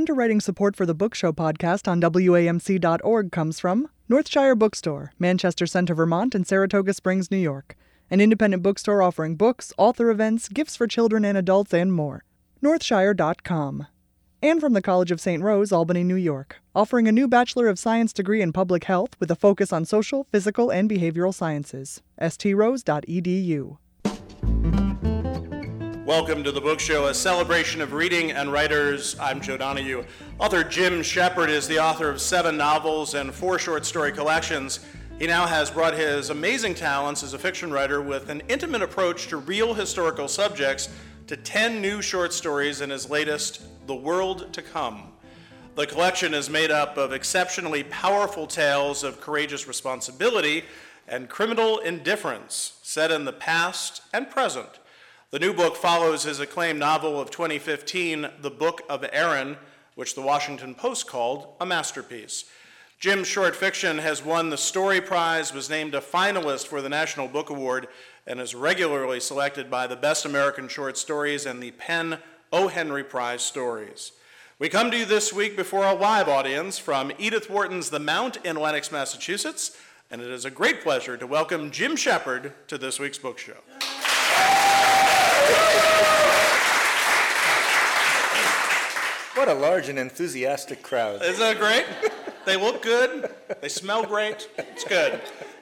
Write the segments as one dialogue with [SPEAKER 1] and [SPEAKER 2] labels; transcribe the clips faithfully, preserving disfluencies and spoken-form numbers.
[SPEAKER 1] underwriting support for the Book Show podcast on W A M C dot org comes from Northshire Bookstore, Manchester Center, Vermont, and Saratoga Springs, New York. An independent bookstore offering books, author events, gifts for children and adults, and more. Northshire dot com. And from the College of Saint Rose, Albany, New York, offering a new Bachelor of Science degree in Public Health with a focus on social, physical, and behavioral sciences. s t rose dot e d u.
[SPEAKER 2] Welcome to the Book Show, a celebration of reading and writers. I'm Joe Donahue. Author Jim Shepard is the author of seven novels and four short story collections. He now has brought his amazing talents as a fiction writer with an intimate approach to real historical subjects to ten new short stories in his latest, The World to Come. The collection is made up of exceptionally powerful tales of courageous responsibility and criminal indifference set in the past and present. The new book follows his acclaimed novel of twenty fifteen, The Book of Erin, which the Washington Post called a masterpiece. Jim's short fiction has won the Story Prize, was named a finalist for the National Book Award, and is regularly selected by the Best American Short Stories and the Penn O. Henry Prize Stories. We come to you this week before a live audience from Edith Wharton's The Mount in Lenox, Massachusetts, and it is a great pleasure to welcome Jim Shepard to this week's book show.
[SPEAKER 3] What a large and enthusiastic crowd.
[SPEAKER 2] Isn't that great? They look good. They smell great. It's good.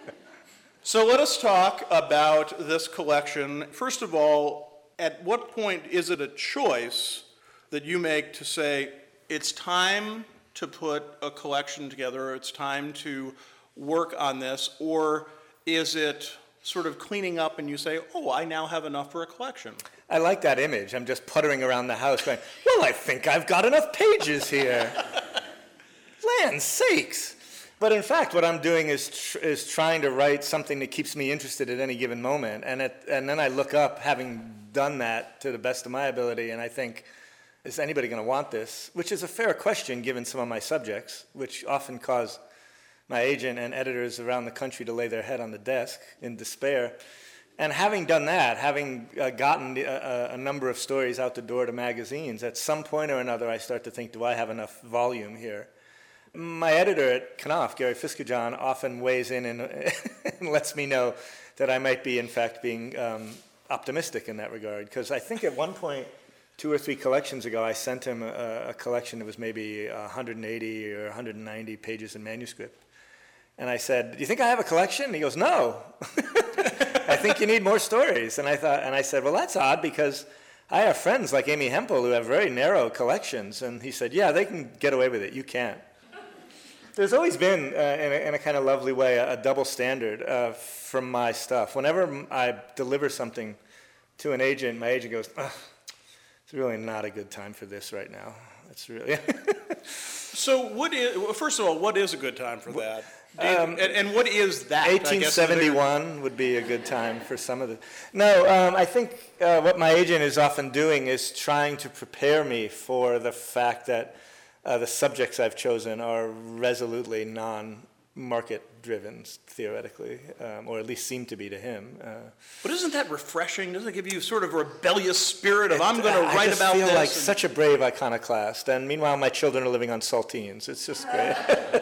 [SPEAKER 2] So let us talk about this collection. First of all, at what point is it a choice that you make to say, it's time to put a collection together, or it's time to work on this, or is it sort of cleaning up and you say, oh, I now have enough for a collection?
[SPEAKER 3] I like that image. I'm just puttering around the house going, well, I think I've got enough pages here. Land's sakes. But in fact, what I'm doing is tr- is trying to write something that keeps me interested at any given moment. And, it, and then I look up, having done that to the best of my ability, and I think, is anybody going to want this? Which is a fair question given some of my subjects, which often cause my agent and editors around the country to lay their head on the desk in despair. And having done that, having uh, gotten a, a number of stories out the door to magazines, at some point or another I start to think, do I have enough volume here? My editor at Knopf, Gary Fisketjon, often weighs in and, and lets me know that I might be, in fact, being um, optimistic in that regard. Because I think at one point, two or three collections ago, I sent him a, a collection that was maybe one hundred eighty or one hundred ninety pages in manuscript. And I said, do you think I have a collection? And he goes, no. I think you need more stories. And I thought, and I said, well, that's odd because I have friends like Amy Hempel who have very narrow collections. And he said, yeah, they can get away with it. You can't. There's always been, uh, in, a, in a kind of lovely way, a, a double standard uh, from my stuff. Whenever I deliver something to an agent, my agent goes, oh, it's really not a good time for this right now. It's really...
[SPEAKER 2] So what is, well, first of all, what is a good time for that? Um, and, and what is that?
[SPEAKER 3] eighteen seventy-one would be a good time for some of the... No, um, I think uh, what my agent is often doing is trying to prepare me for the fact that uh, the subjects I've chosen are resolutely non-market driven, theoretically, um, or at least seem to be to him. Uh,
[SPEAKER 2] but isn't that refreshing? Doesn't it give you sort of a rebellious spirit of, I'm going to write
[SPEAKER 3] I just
[SPEAKER 2] about
[SPEAKER 3] feel
[SPEAKER 2] this?
[SPEAKER 3] like
[SPEAKER 2] and...
[SPEAKER 3] such a brave iconoclast, and meanwhile my children are living on saltines. It's just great.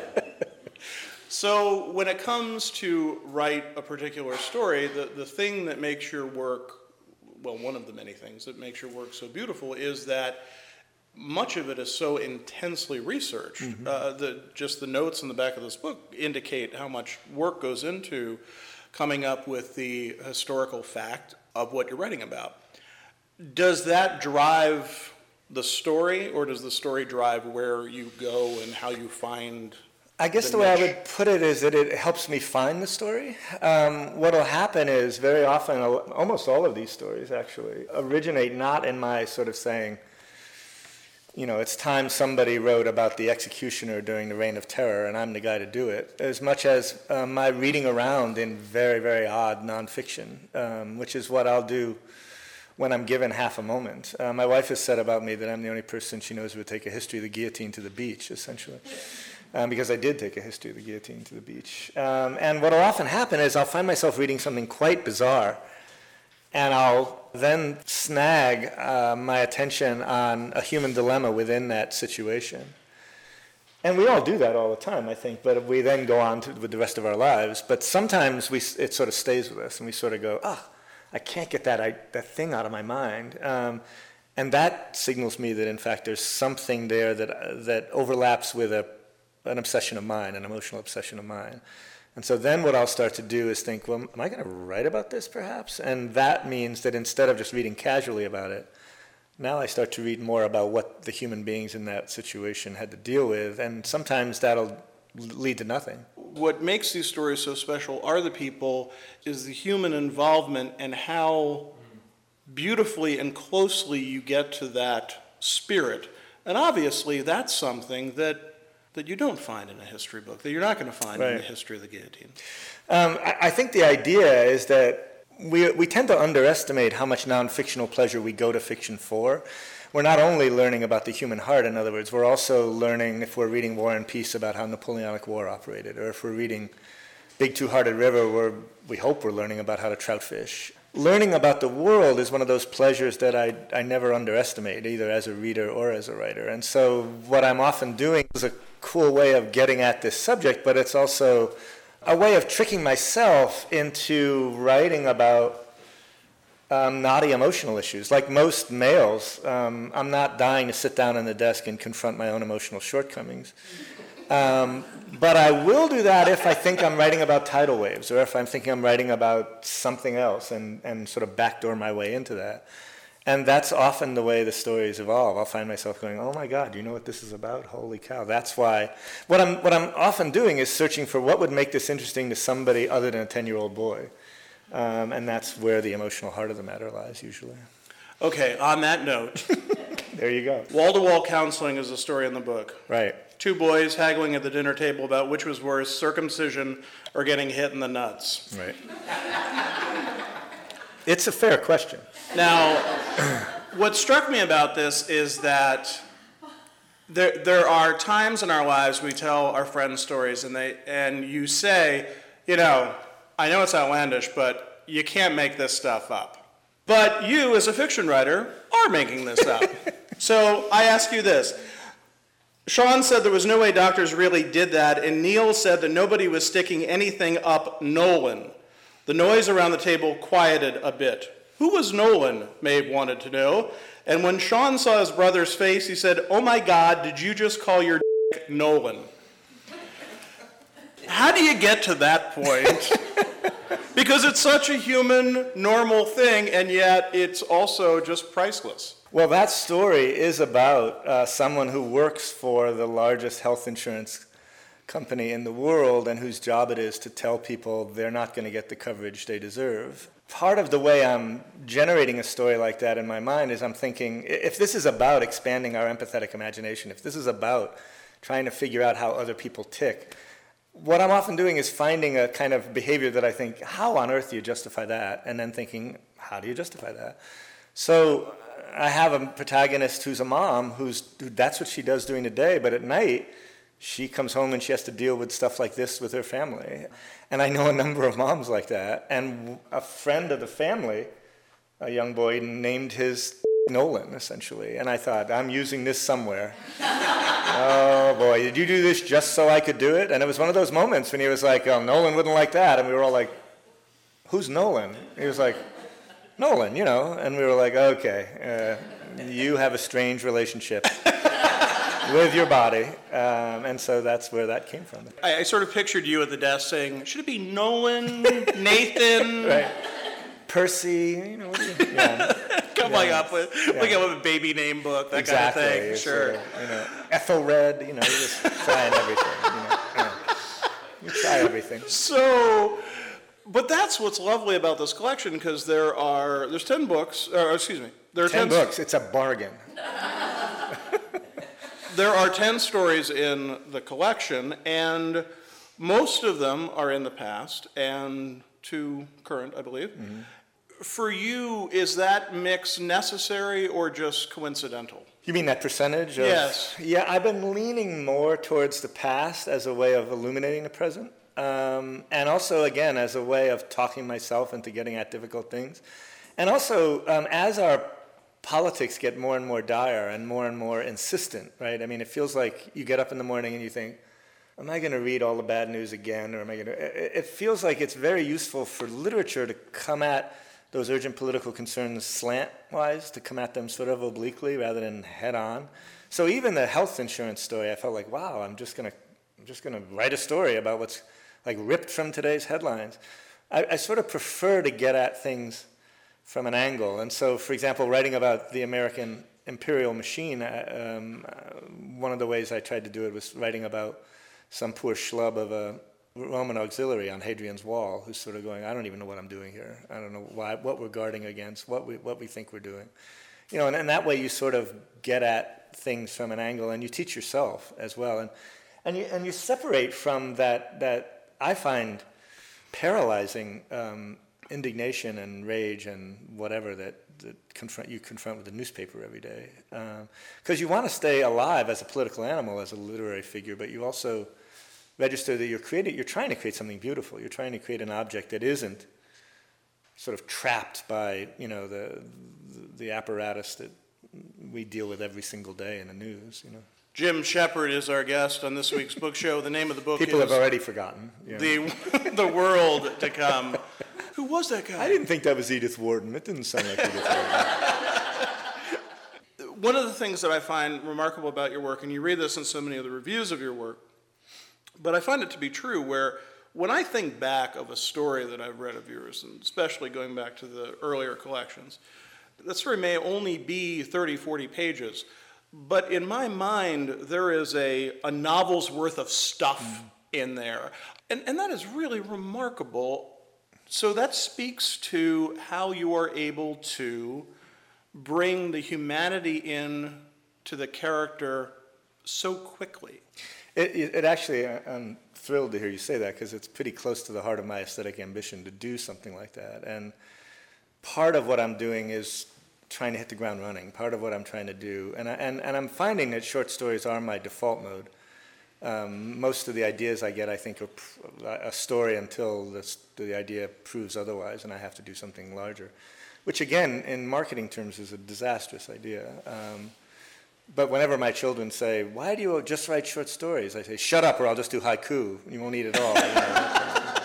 [SPEAKER 2] So when it comes to write a particular story, the, the thing that makes your work, well, one of the many things that makes your work so beautiful is that much of it is so intensely researched. Mm-hmm. Uh, the, just the notes in the back of this book indicate how much work goes into coming up with the historical fact of what you're writing about. Does that drive the story, or does the story drive where you go and how you find...
[SPEAKER 3] I guess the, the way I would put it is that it helps me find the story. Um, what will happen is very often, almost all of these stories actually, originate not in my sort of saying, you know, it's time somebody wrote about the executioner during the Reign of Terror and I'm the guy to do it, as much as uh, my reading around in very, very odd nonfiction, um, which is what I'll do when I'm given half a moment. Uh, my wife has said about me that I'm the only person she knows who would take a history of the guillotine to the beach, essentially. Um, because I did take a history of the guillotine to the beach. Um, and what will often happen is I'll find myself reading something quite bizarre, and I'll then snag uh, my attention on a human dilemma within that situation. And we all do that all the time, I think, but we then go on to, with the rest of our lives. But sometimes we, it sort of stays with us, and we sort of go, ah, oh, I can't get that, I, that thing out of my mind. Um, and that signals me that, in fact, there's something there that, uh, that overlaps with a, an obsession of mine, an emotional obsession of mine. And so then what I'll start to do is think, well, am I going to write about this, perhaps? And that means that instead of just reading casually about it, now I start to read more about what the human beings in that situation had to deal with, and sometimes that'll lead to nothing.
[SPEAKER 2] What makes these stories so special are the people, is the human involvement and how beautifully and closely you get to that spirit. And obviously that's something that that you don't find in a history book, that you're not going to find right. in the history of the guillotine.
[SPEAKER 3] Um, I, I think the idea is that We, we tend to underestimate how much non-fictional pleasure we go to fiction for. We're not only learning about the human heart, in other words, we're also learning, if we're reading War and Peace, about how Napoleonic War operated, or if we're reading Big Two-Hearted River, where we hope we're learning about how to trout fish. Learning about the world is one of those pleasures that I, I never underestimate, either as a reader or as a writer. And so what I'm often doing is a cool way of getting at this subject, but it's also a way of tricking myself into writing about um, knotty emotional issues. Like most males, um, I'm not dying to sit down on the desk and confront my own emotional shortcomings. Um, but I will do that if I think I'm writing about tidal waves, or if I'm thinking I'm writing about something else, and, and sort of backdoor my way into that. And that's often the way the stories evolve. I'll find myself going, oh my God, do you know what this is about? Holy cow. That's why. What I'm, what I'm often doing is searching for what would make this interesting to somebody other than a ten-year-old boy. Um, and that's where the emotional heart of the matter lies, usually.
[SPEAKER 2] Okay, on that note.
[SPEAKER 3] There you go.
[SPEAKER 2] Wall-to-wall counseling is a story in the book.
[SPEAKER 3] Right.
[SPEAKER 2] Two boys haggling at the dinner table about which was worse, circumcision or getting hit in the nuts.
[SPEAKER 3] Right. It's a fair question.
[SPEAKER 2] Now, what struck me about this is that there there are times in our lives we tell our friends stories, and they and you say, you know, I know it's outlandish, but you can't make this stuff up. But you, as a fiction writer, are making this up. So I ask you this. Sean said there was no way doctors really did that, and Neil said that nobody was sticking anything up Nolan. The noise around the table quieted a bit. Who was Nolan? Maeve wanted to know. And when Sean saw his brother's face, he said, oh my God, did you just call your dick Nolan? How do you get to that point? Because it's such a human, normal thing, and yet it's also just priceless.
[SPEAKER 3] Well, that story is about uh, someone who works for the largest health insurance company in the world, and whose job it is to tell people they're not going to get the coverage they deserve. Part of the way I'm generating a story like that in my mind is I'm thinking, if this is about expanding our empathetic imagination, if this is about trying to figure out how other people tick, what I'm often doing is finding a kind of behavior that I think, how on earth do you justify that? And then thinking, how do you justify that? So I have a protagonist who's a mom, who's who, that's what she does during the day, but at night, she comes home and she has to deal with stuff like this with her family. And I know a number of moms like that. And a friend of the family, a young boy, named his Nolan, essentially. And I thought, I'm using this somewhere. Oh, boy, did you do this just so I could do it? And it was one of those moments when he was like, oh, Nolan wouldn't like that. And we were all like, who's Nolan? He was like, Nolan, you know. And we were like, okay, uh, you have a strange relationship with your body, um, and so that's where that came from.
[SPEAKER 2] I, I sort of pictured you at the desk saying, should it be Nolan, Nathan?
[SPEAKER 3] Right. Percy, you know, what do you, yeah.
[SPEAKER 2] Come
[SPEAKER 3] yeah.
[SPEAKER 2] like up with, yeah. like up with a baby name book, that
[SPEAKER 3] exactly.
[SPEAKER 2] kind of thing, sure.
[SPEAKER 3] Sort of, you know, Ethelred, you know, you're just trying everything, you know. Yeah. You try everything.
[SPEAKER 2] So, but that's what's lovely about this collection, because there are, there's ten books, or excuse me. There are
[SPEAKER 3] ten, ten books, it's a bargain.
[SPEAKER 2] There are ten stories in the collection, and most of them are in the past, and two current, I believe. Mm-hmm. For you, is that mix necessary or just coincidental?
[SPEAKER 3] You mean that percentage? Of,
[SPEAKER 2] yes.
[SPEAKER 3] Yeah, I've been leaning more towards the past as a way of illuminating the present, um, and also, again, as a way of talking myself into getting at difficult things. And also, um, as our politics get more and more dire and more and more insistent, right? I mean, it feels like you get up in the morning and you think, am I going to read all the bad news again, or am I going to... It feels like it's very useful for literature to come at those urgent political concerns slant-wise, to come at them sort of obliquely rather than head-on. So even the health insurance story, I felt like, wow, I'm just going to I'm just going to write a story about what's like ripped from today's headlines. I, I sort of prefer to get at things from an angle. And so, for example, writing about the American imperial machine, um, one of the ways I tried to do it was writing about some poor schlub of a Roman auxiliary on Hadrian's Wall who's sort of going, I don't even know what I'm doing here. I don't know why, what we're guarding against, what we, what we think we're doing. You know, and, and that way you sort of get at things from an angle, and you teach yourself as well. And, and, you, and you separate from that, that I find paralyzing um, indignation and rage and whatever that, that confront you confront with the newspaper every day. Because um, you want to stay alive as a political animal, as a literary figure, but you also register that you're creating, you're trying to create something beautiful. You're trying to create an object that isn't sort of trapped by, you know, the the apparatus that we deal with every single day in the news, you know.
[SPEAKER 2] Jim Shepard is our guest on this week's book show. The name of the book
[SPEAKER 3] People
[SPEAKER 2] is...
[SPEAKER 3] have already forgotten. You know.
[SPEAKER 2] The The World to Come. Who was that guy?
[SPEAKER 3] I didn't think that was Edith Wharton. It didn't sound like Edith
[SPEAKER 2] Wharton. One of the things that I find remarkable about your work, and you read this in so many of the reviews of your work, but I find it to be true, where when I think back of a story that I've read of yours, and especially going back to the earlier collections, that story may only be thirty, forty pages, but in my mind, there is a, a novel's worth of stuff mm. in there. And, and that is really remarkable. So that speaks to how you are able to bring the humanity in to the character so quickly.
[SPEAKER 3] It, it, it actually, I'm thrilled to hear you say that, because it's pretty close to the heart of my aesthetic ambition to do something like that. And part of what I'm doing is trying to hit the ground running. Part of what I'm trying to do, and I, and and I'm finding that short stories are my default mode. Um, most of the ideas I get, I think, are pr- a story until the, the idea proves otherwise, and I have to do something larger, which again, in marketing terms, is a disastrous idea. Um, but whenever my children say, "Why do you just write short stories?" I say, "Shut up, or I'll just do haiku. You won't need it all." You know?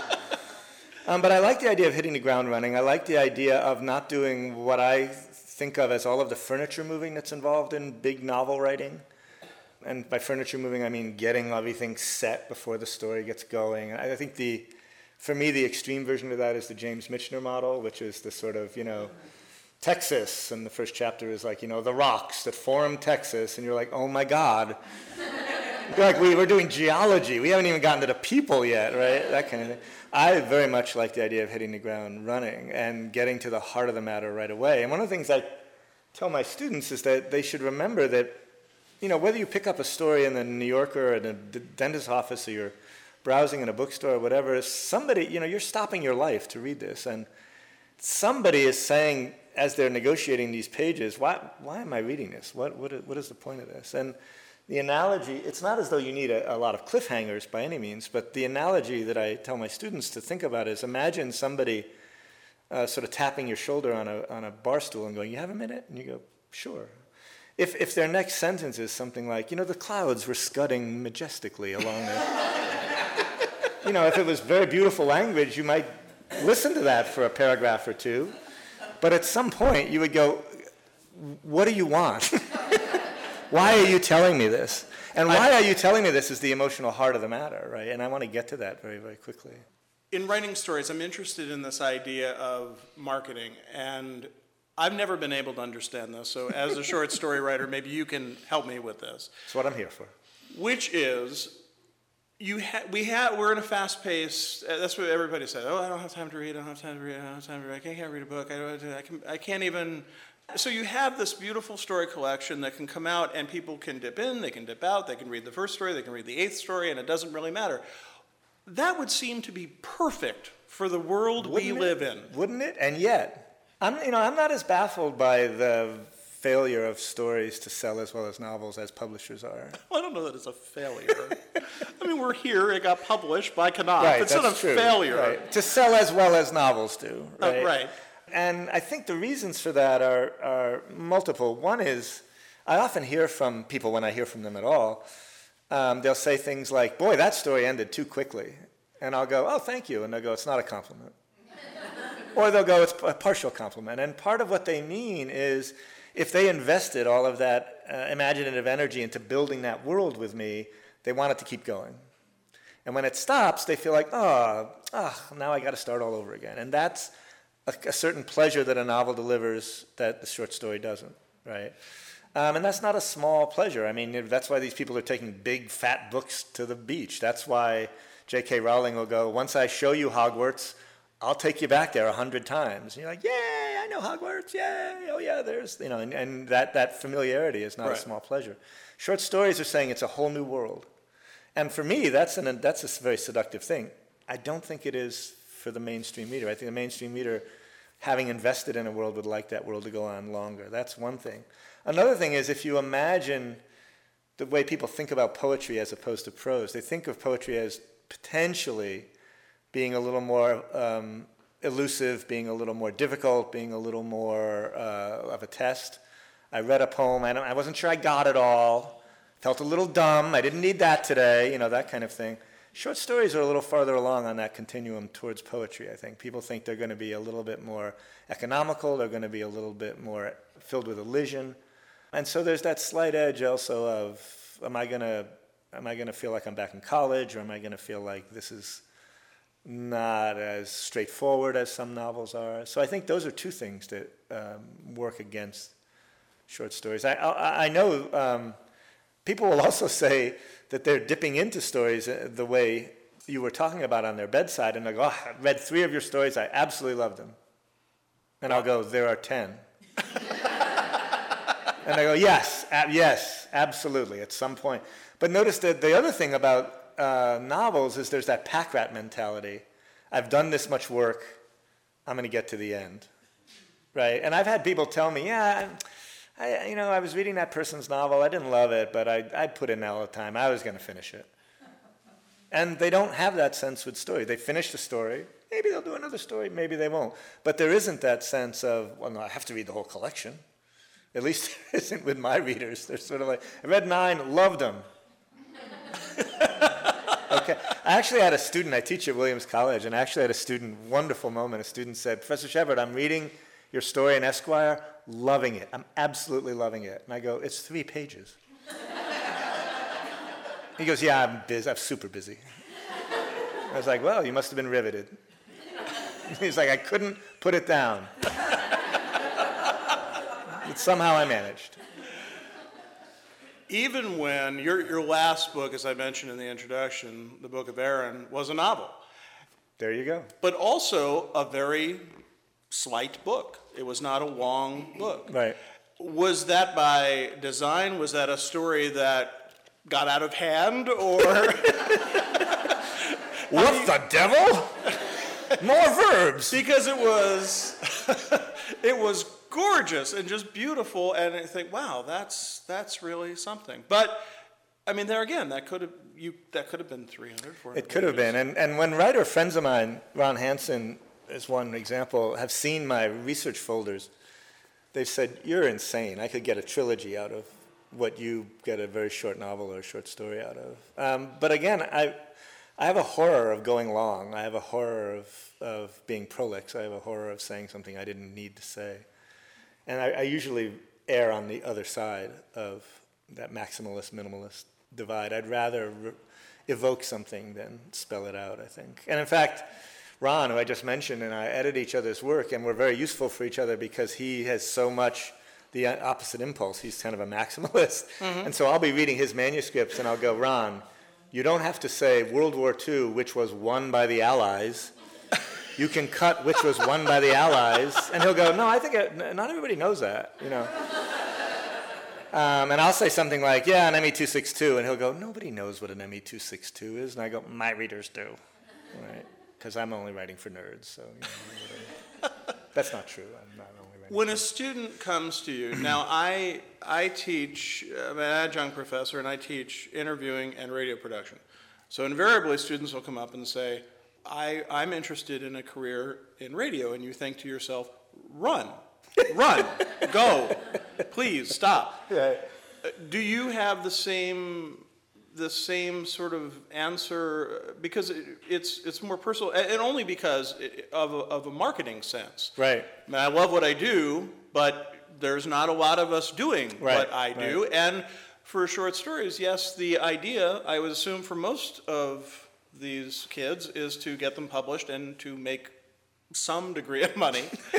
[SPEAKER 3] um, but I like the idea of hitting the ground running. I like the idea of not doing what I think of as all of the furniture moving that's involved in big novel writing. And by furniture moving, I mean getting everything set before the story gets going. I think the, for me, the extreme version of that is the James Michener model, which is the sort of, you know, Texas, and the first chapter is like, you know, the rocks that form Texas, and you're like, oh my God. You're like, we, we're doing geology. We haven't even gotten to the people yet, right? That kind of thing. I very much like the idea of hitting the ground running and getting to the heart of the matter right away. And one of the things I tell my students is that they should remember that, you know, whether you pick up a story in the New Yorker or the dentist's office, or you're browsing in a bookstore or whatever, somebody, you know, you're stopping your life to read this. And somebody is saying, as they're negotiating these pages, why, why am I reading this? What, what, what is the point of this? And the analogy, it's not as though you need a, a lot of cliffhangers by any means, but the analogy that I tell my students to think about is, imagine somebody uh, sort of tapping your shoulder on a, on a bar stool and going, you have a minute? And you go, sure. If, if their next sentence is something like, you know, the clouds were scudding majestically along the... you know, if it was very beautiful language, you might listen to that for a paragraph or two. But at some point, you would go, what do you want? Why are you telling me this? And why are you telling me this is the emotional heart of the matter, right? And I want to get to that very, very quickly.
[SPEAKER 2] In writing stories, I'm interested in this idea of marketing, and I've never been able to understand this. So as a short story writer, maybe you can help me with this.
[SPEAKER 3] That's what I'm here for.
[SPEAKER 2] Which is, you ha- we ha- we're in a fast-paced, uh, that's what everybody says, oh, I don't have time to read, I don't have time to read, I don't have time to read, I can't, can't read a book, I, don't, I, can, I can't even... So you have this beautiful story collection that can come out, and people can dip in, they can dip out, they can read the first story, they can read the eighth story, and it doesn't really matter. That would seem to be perfect for the world
[SPEAKER 3] Wouldn't
[SPEAKER 2] we
[SPEAKER 3] it?
[SPEAKER 2] live in.
[SPEAKER 3] Wouldn't it? And yet, I'm, you know, I'm not as baffled by the failure of stories to sell as well as novels as publishers are.
[SPEAKER 2] Well, I don't know that it's a failure. I mean, we're here, it got published by Knopf.
[SPEAKER 3] Right,
[SPEAKER 2] it's
[SPEAKER 3] that's
[SPEAKER 2] not a
[SPEAKER 3] true.
[SPEAKER 2] failure.
[SPEAKER 3] Right. To sell as well as novels do. Right.
[SPEAKER 2] Uh, right.
[SPEAKER 3] And I think the reasons for that are, are multiple. One is, I often hear from people, when I hear from them at all, um, they'll say things like, boy, that story ended too quickly. And I'll go, oh, thank you. And they'll go, it's not a compliment. Or they'll go, it's a partial compliment. And part of what they mean is, if they invested all of that uh, imaginative energy into building that world with me, they want it to keep going. And when it stops, they feel like, oh, oh now I got to start all over again. And that's a, a certain pleasure that a novel delivers that the short story doesn't, right? Um, and that's not a small pleasure. I mean, that's why these people are taking big, fat books to the beach. That's why J K Rowling will go, once I show you Hogwarts, I'll take you back there a hundred times. And you're like, yay, I know Hogwarts, yay, oh yeah, there's, you know, and, and that, that familiarity is not right. a small pleasure. Short stories are saying it's a whole new world. And for me, that's, an, that's a very seductive thing. I don't think it is for the mainstream reader. I think the mainstream reader, having invested in a world, would like that world to go on longer. That's one thing. Another thing is, if you imagine the way people think about poetry as opposed to prose, they think of poetry as potentially being a little more um, elusive, being a little more difficult, being a little more uh, of a test. I read a poem, I, don't, I wasn't sure I got it all, felt a little dumb, I didn't need that today, you know, that kind of thing. Short stories are a little farther along on that continuum towards poetry, I think. People think they're going to be a little bit more economical, they're going to be a little bit more filled with elision. And so there's that slight edge also of, am I going to, am I going to feel like I'm back in college, or am I going to feel like this is not as straightforward as some novels are? So I think those are two things that um, work against short stories. I, I, I know um, people will also say that they're dipping into stories the way you were talking about on their bedside, and they'll go, oh, I read three of your stories, I absolutely loved them. And I'll go, there are ten. And I go, yes, ab- yes, absolutely, at some point. But notice that the other thing about uh, novels is there's that pack rat mentality. I've done this much work, I'm going to get to the end, right? And I've had people tell me, yeah, I, you know, I was reading that person's novel, I didn't love it, but I, I put in all the time, I was going to finish it. And they don't have that sense with story. They finish the story, maybe they'll do another story, maybe they won't. But there isn't that sense of, well, no, I have to read the whole collection. At least there isn't with my readers. They're sort of like, I read nine, loved them. Okay. I actually had a student, I teach at Williams College, and I actually had a student, wonderful moment, a student said, Professor Shepard, I'm reading your story in Esquire, loving it. I'm absolutely loving it. And I go, it's three pages. He goes, yeah, I'm busy, I'm super busy. I was like, well, you must have been riveted. He's like, I couldn't put it down. But somehow I managed.
[SPEAKER 2] Even when your, your last book, as I mentioned in the introduction, The Book of Erin, was a novel.
[SPEAKER 3] There you go.
[SPEAKER 2] But also a very slight book. It was not a long book.
[SPEAKER 3] Right.
[SPEAKER 2] Was that by design? Was that a story that got out of hand? Or
[SPEAKER 3] what I mean, the devil? More verbs.
[SPEAKER 2] Because it was it was gorgeous and just beautiful, and I think, wow, that's that's really something. But I mean, there again, that could have you that could have been three hundred, four hundred
[SPEAKER 3] It could have been, and and when writer friends of mine, Ron Hansen is one example, have seen my research folders, they've said, you're insane. I could get a trilogy out of what you get a very short novel or a short story out of. Um, but again, I I have a horror of going long. I have a horror of of being prolix. I have a horror of saying something I didn't need to say. And I, I usually err on the other side of that maximalist, minimalist divide. I'd rather re- evoke something than spell it out, I think. And in fact, Ron, who I just mentioned, and I edit each other's work, and we're very useful for each other because he has so much the opposite impulse. He's kind of a maximalist. Mm-hmm. And so I'll be reading his manuscripts, and I'll go, Ron, you don't have to say World War Two, which was won by the Allies. You can cut which was won by the Allies. And he'll go, no, I think it, not everybody knows that, you know. Um, and I'll say something like, yeah, an M E two sixty-two. And he'll go, nobody knows what an M E two sixty-two is. And I go, my readers do, right? Because I'm only writing for nerds, so you know, that's not true. I'm not only writing
[SPEAKER 2] When
[SPEAKER 3] for
[SPEAKER 2] a student comes to you, now I I teach, I'm an adjunct professor, and I teach interviewing and radio production. So invariably, students will come up and say, I, I'm interested in a career in radio, and you think to yourself, run, run, go, please stop.
[SPEAKER 3] Right.
[SPEAKER 2] Uh, Do you have the same the same sort of answer? Because it, it's it's more personal, and and only because it, of a, of a marketing sense.
[SPEAKER 3] Right.
[SPEAKER 2] I mean, I love what I do, but there's not a lot of us doing
[SPEAKER 3] Right,
[SPEAKER 2] what I do.
[SPEAKER 3] right.
[SPEAKER 2] And for short stories, yes, the idea, I would assume for most of these kids, is to get them published and to make some degree of money,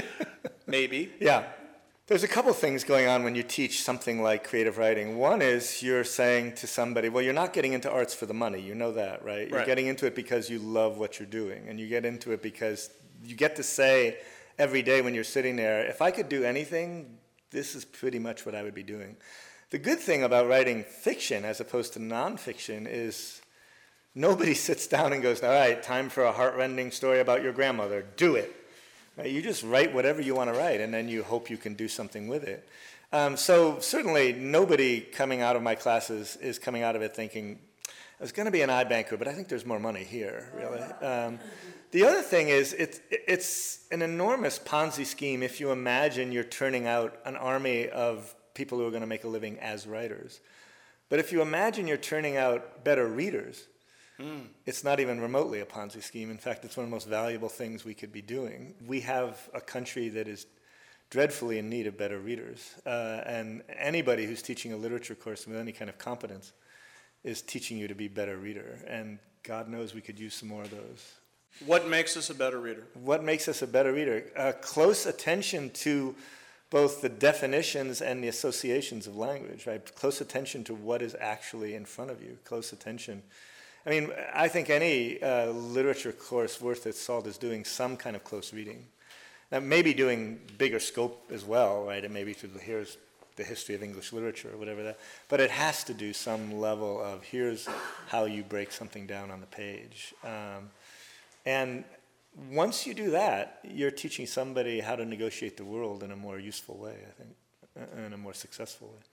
[SPEAKER 2] maybe.
[SPEAKER 3] Yeah. There's a couple things going on when you teach something like creative writing. One is you're saying to somebody, well, you're not getting into arts for the money. You know that, right? You're
[SPEAKER 2] Right.
[SPEAKER 3] getting into it because you love what you're doing. And you get into it because you get to say every day when you're sitting there, if I could do anything, this is pretty much what I would be doing. The good thing about writing fiction as opposed to nonfiction is nobody sits down and goes, all right, time for a heartrending story about your grandmother. Do it. Right? You just write whatever you want to write, and then you hope you can do something with it. Um, so certainly nobody coming out of my classes is coming out of it thinking, I was going to be an iBanker, but I think there's more money here, really. Um, the other thing is it's, it's an enormous Ponzi scheme if you imagine you're turning out an army of people who are going to make a living as writers. But if you imagine you're turning out better readers, Mm. it's not even remotely a Ponzi scheme. In fact, it's one of the most valuable things we could be doing. We have a country that is dreadfully in need of better readers. Uh, and anybody who's teaching a literature course with any kind of competence is teaching you to be a better reader. And God knows we could use some more of those.
[SPEAKER 2] What makes us a better reader?
[SPEAKER 3] What makes us a better reader? Uh, close attention to both the definitions and the associations of language, right? Close attention to what is actually in front of you. Close attention. I mean, I think any uh, literature course worth its salt is doing some kind of close reading. Now, maybe doing bigger scope as well, right? It may be through the, here's the history of English literature or whatever that, but it has to do some level of here's how you break something down on the page. Um, and once you do that, you're teaching somebody how to negotiate the world in a more useful way, I think, in a more successful way.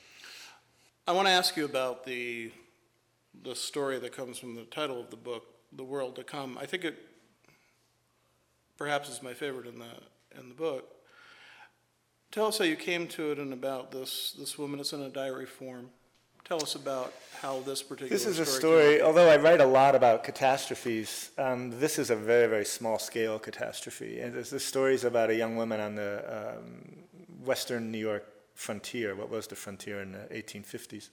[SPEAKER 2] I want to ask you about the the story that comes from the title of the book, The World to Come. I think it perhaps is my favorite in the in the book. Tell us how you came to it and about this this woman. It's in a diary form. Tell us about how this particular
[SPEAKER 3] This is
[SPEAKER 2] story
[SPEAKER 3] a story,
[SPEAKER 2] came.
[SPEAKER 3] although I write a lot about catastrophes, um, this is a very, very small scale catastrophe. And there's this story is about a young woman on the um, western New York frontier, what was the frontier in the eighteen fifties,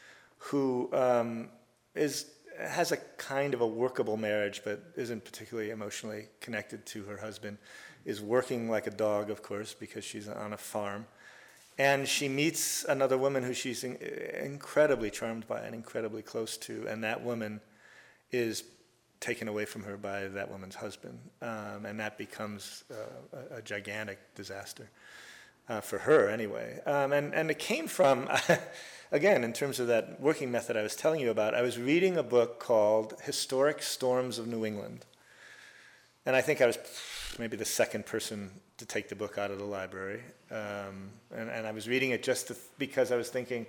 [SPEAKER 3] who um, is has a kind of a workable marriage, but isn't particularly emotionally connected to her husband, is working like a dog, of course, because she's on a farm. And she meets another woman who she's in, incredibly charmed by and incredibly close to, and that woman is taken away from her by that woman's husband, um, and that becomes uh, a, a gigantic disaster uh, for her anyway. Um, and, and it came from, again, in terms of that working method I was telling you about, I was reading a book called Historic Storms of New England. And I think I was maybe the second person to take the book out of the library. Um, and, and I was reading it just to th- because I was thinking,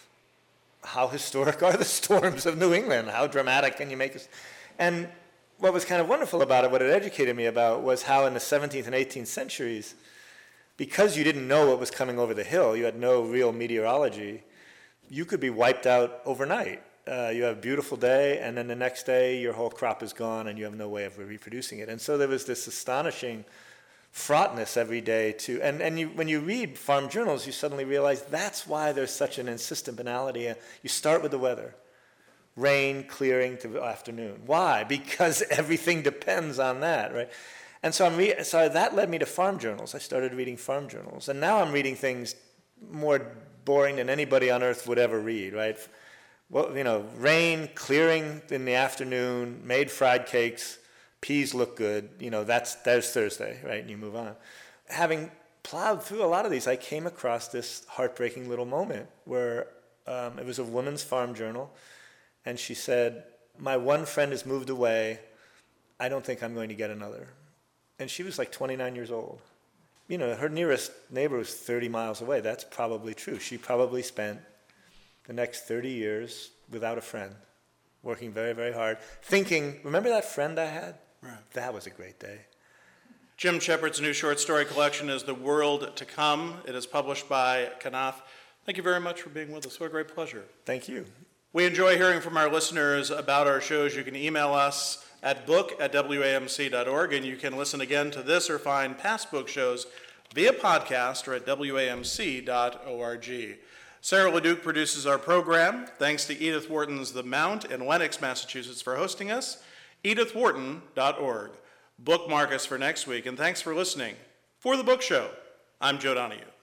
[SPEAKER 3] how historic are the storms of New England? How dramatic can you make it? And what was kind of wonderful about it, what it educated me about, was how in the seventeenth and eighteenth centuries, because you didn't know what was coming over the hill, you had no real meteorology, you could be wiped out overnight. Uh, you have a beautiful day, and then the next day your whole crop is gone and you have no way of reproducing it. And so there was this astonishing fraughtness every day to, and, and you, when you read farm journals, you suddenly realize that's why there's such an insistent banality. You start with the weather. Rain, clearing to afternoon. Why? Because everything depends on that, right? And so, I'm re- so that led me to farm journals. I started reading farm journals. And now I'm reading things more boring than anybody on earth would ever read, right? Well, you know, rain, clearing in the afternoon, made fried cakes, peas look good, you know, that's there's Thursday, right? And you move on. Having plowed through a lot of these, I came across this heartbreaking little moment where um, it was a woman's farm journal, and she said, my one friend has moved away, I don't think I'm going to get another. And she was like twenty-nine years old. You know, her nearest neighbor was thirty miles away. That's probably true. She probably spent the next thirty years without a friend, working very, very hard, thinking, remember that friend I had?
[SPEAKER 2] Right.
[SPEAKER 3] That was a great day.
[SPEAKER 2] Jim Shepard's new short story collection is The World to Come. It is published by Knopf. Thank you very much for being with us. What a great pleasure.
[SPEAKER 3] Thank you.
[SPEAKER 2] We enjoy hearing from our listeners about our shows. You can email us at book at W A M C dot org, and you can listen again to this or find past book shows via podcast or at W A M C dot org. Sarah LeDuc produces our program. Thanks to Edith Wharton's The Mount in Lenox, Massachusetts for hosting us. edith wharton dot org. Bookmark us for next week, and thanks for listening. For The Book Show, I'm Joe Donahue.